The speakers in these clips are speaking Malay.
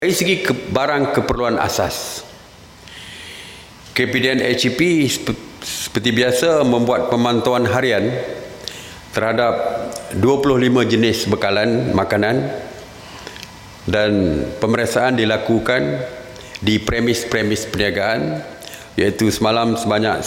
Dari segi barang keperluan asas, KPDN HEP seperti biasa membuat pemantauan harian terhadap 25 jenis bekalan makanan dan pemeriksaan dilakukan di premis-premis perniagaan, iaitu semalam sebanyak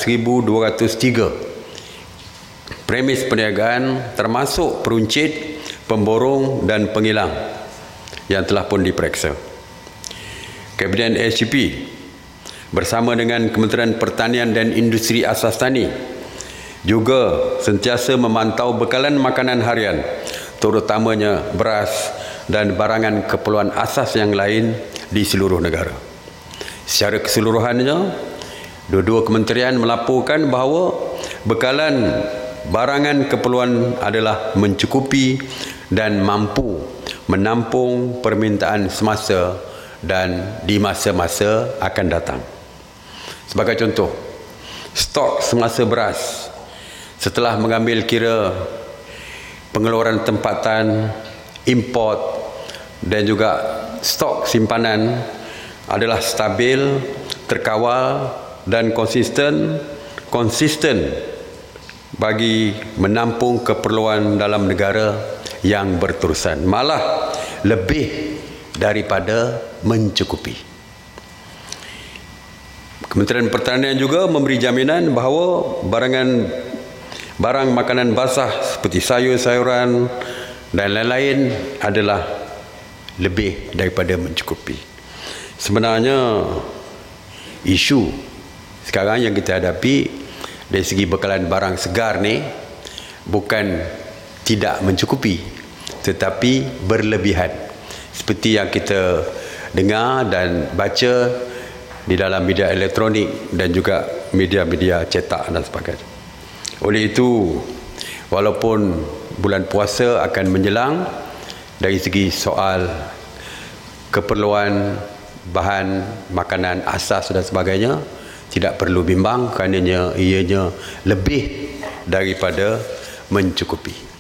1,203 premis perniagaan termasuk peruncit, pemborong dan pengilang yang telah pun diperiksa. KPDN HEP bersama dengan Kementerian Pertanian dan Industri Asas Tani juga sentiasa memantau bekalan makanan harian, terutamanya beras dan barangan keperluan asas yang lain di seluruh negara. Secara keseluruhannya, dua-dua kementerian melaporkan bahawa bekalan barangan keperluan adalah mencukupi dan mampu menampung permintaan semasa dan di masa-masa akan datang. Sebagai contoh, stok semasa beras setelah mengambil kira pengeluaran tempatan, import dan juga stok simpanan adalah stabil, terkawal dan konsisten bagi menampung keperluan dalam negara yang berterusan, malah lebih daripada mencukupi. Kementerian Pertanian juga memberi jaminan bahawa barang makanan basah seperti sayur-sayuran dan lain-lain adalah lebih daripada mencukupi. Sebenarnya isu sekarang yang kita hadapi dari segi bekalan barang segar ni bukan tidak mencukupi, tetapi berlebihan. Seperti yang kita dengar dan baca di dalam media elektronik dan juga media-media cetak dan sebagainya. Oleh itu, walaupun bulan puasa akan menjelang, dari segi soal keperluan bahan makanan asas dan sebagainya, tidak perlu bimbang kerana ianya lebih daripada mencukupi.